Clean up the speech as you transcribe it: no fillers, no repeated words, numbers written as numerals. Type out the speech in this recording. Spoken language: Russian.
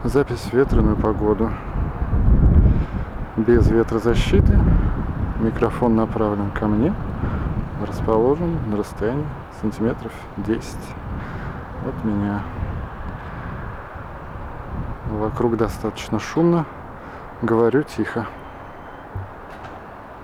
Запись в ветреную погоду. Без ветрозащиты. Микрофон направлен ко мне. Расположен на расстоянии сантиметров 10 от меня. Вокруг достаточно шумно. Говорю тихо.